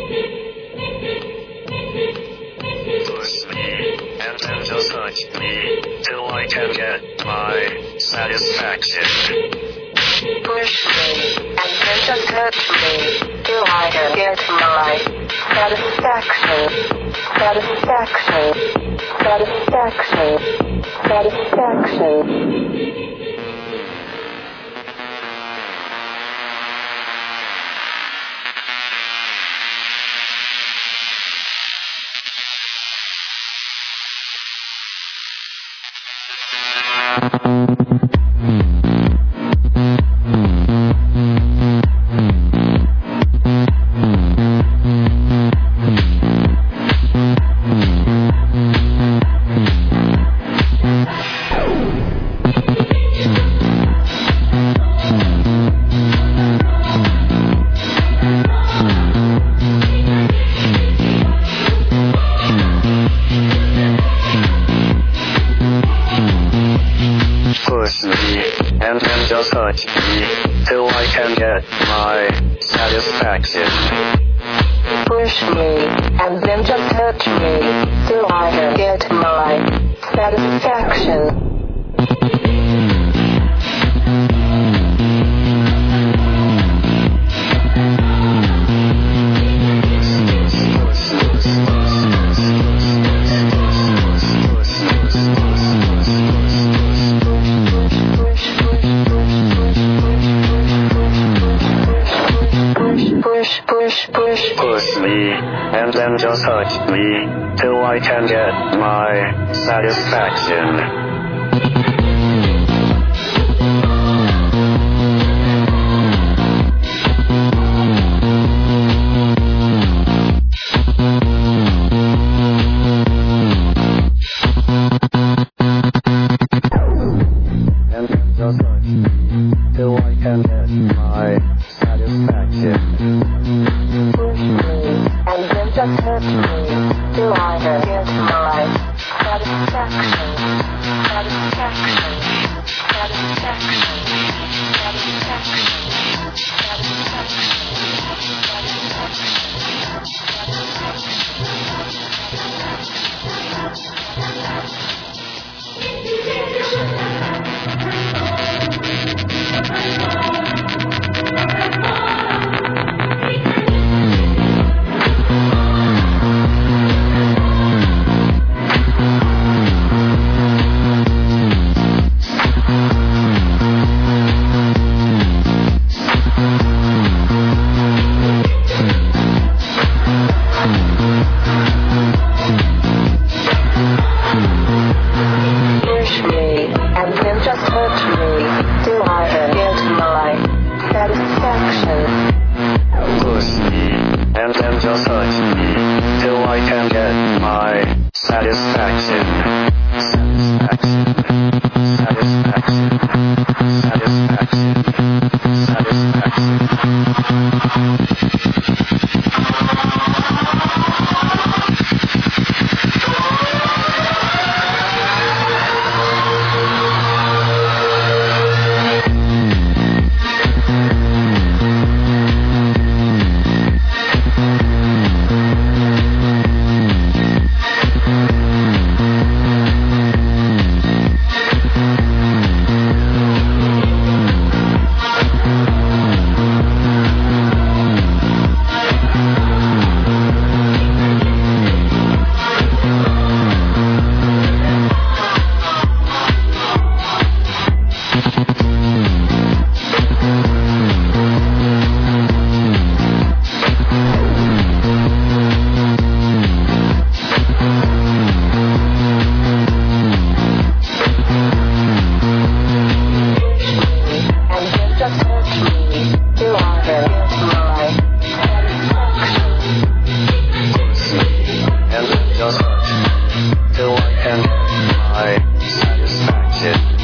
Push me, and then just touch me, till I can get my satisfaction. Push me, and then just touch me, till I can get my satisfaction. Satisfaction. Satisfaction. Satisfaction. Push me, and then just touch me, till I can get my satisfaction. Push me, and then just touch me, till I can get my satisfaction. Push me, and then just touch me, till I can get my satisfaction. And then just touch me, till I can get my satisfaction. Push me, and then just touch me, till I can get my satisfaction. Satisfaction. Satisfaction. Push me, and then just touch me, till I can get my satisfaction. Push me, and then just touch me, till I can get my satisfaction. Satisfaction. Satisfaction. Satisfaction. And then just touch me, till I can get my satisfaction.